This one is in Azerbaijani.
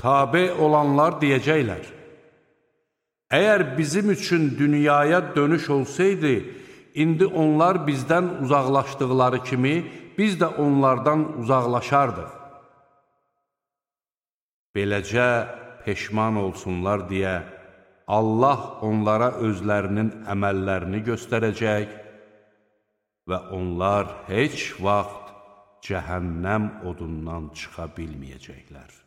Tabe olanlar deyəcəklər: əgər bizim üçün dünyaya dönüş olsaydı, indi onlar bizdən uzaqlaşdıqları kimi, biz də onlardan uzaqlaşardıq. Beləcə peşman olsunlar deyə Allah onlara özlərinin əməllərini göstərəcək və onlar heç vaxt cəhənnəm odundan çıxa bilməyəcəklər.